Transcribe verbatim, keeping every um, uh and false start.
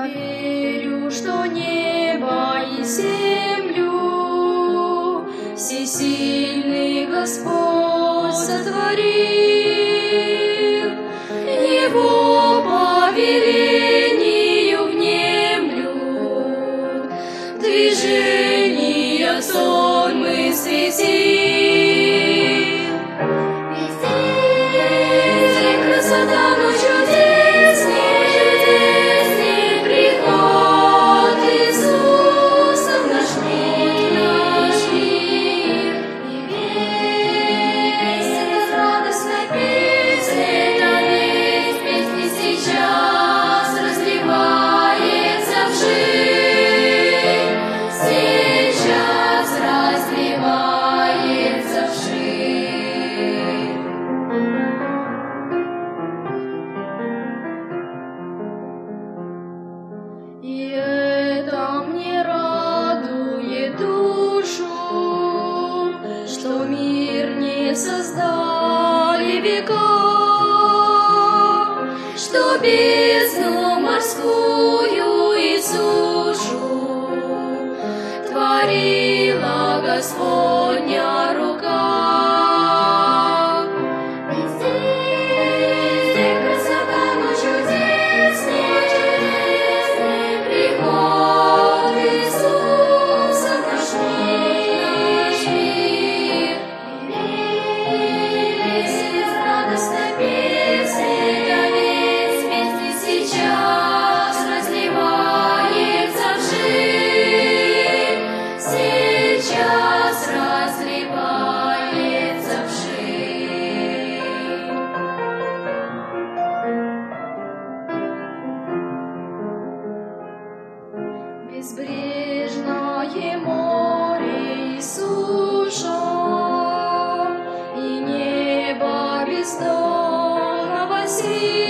верю, что небо и землю всесильный Господь сотворил. Его повелению внемлют движения сонмы светил. Везде красота, но чудесней приход Иисуса в наш мир. И весь этот радостный песня, эта весть песни сейчас разливается в жизнь, сейчас разливается в жизнь. И это мне радует душу, что мир не создали века, что бездну морскую и сушу творила Господня рука. Везде красота, но чудесней приход Иисуса в наш мир. И весь радостной песни, эта весть песни сейчас разливается в жизнь, сейчас разливается в жизнь. Безбрежное море и суша, и небо бездонного синего,